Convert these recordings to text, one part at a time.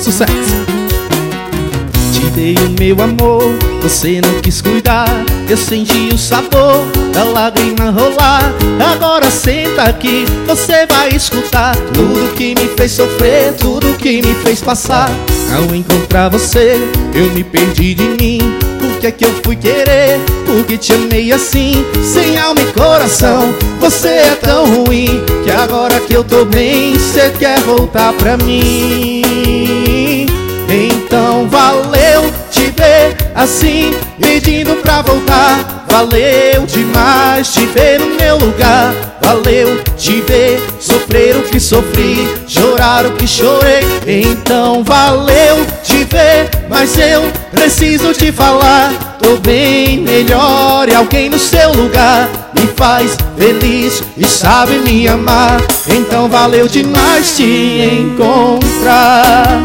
sucesso. Te dei o meu amor, você não quis cuidar. Eu senti o sabor da lágrima rolar. Agora senta aqui, você vai escutar tudo que me fez sofrer, tudo que me fez passar. Ao encontrar você, eu me perdi de mim. Por que é que eu fui querer? Porque te amei assim, sem alma e coração. Você é tão ruim, que agora que eu tô bem, você quer voltar pra mim. Então valeu te ver assim, pedindo pra voltar. Valeu demais te ver no meu lugar. Valeu te ver sofrer o que sofri, chorar o que chorei. Então valeu te ver, mas eu preciso te falar. Tô bem melhor e alguém no seu lugar me faz feliz e sabe me amar. Então valeu demais te encontrar.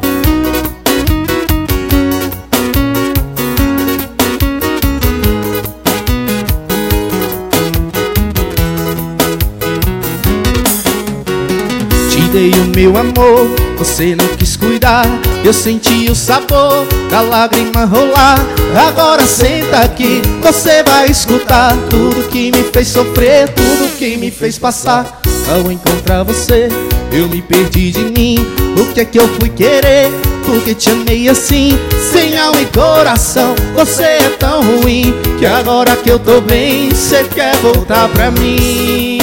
Dei o meu amor, você não quis cuidar. Eu senti o sabor da lágrima rolar. Agora senta aqui, você vai escutar tudo que me fez sofrer, tudo que me fez passar. Ao encontrar você, eu me perdi de mim. Por que é que eu fui querer? Porque te amei assim, sem alma e coração. Você é tão ruim, que agora que eu tô bem, você quer voltar pra mim.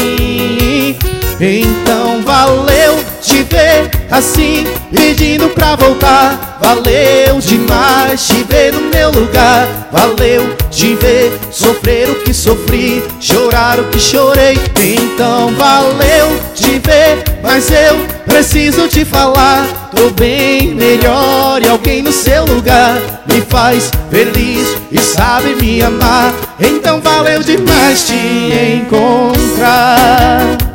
Então valeu te ver assim, pedindo pra voltar. Valeu demais te ver no meu lugar. Valeu te ver sofrer o que sofri, chorar o que chorei. Então valeu te ver, mas eu preciso te falar. Tô bem melhor e alguém no seu lugar me faz feliz e sabe me amar. Então valeu demais te encontrar.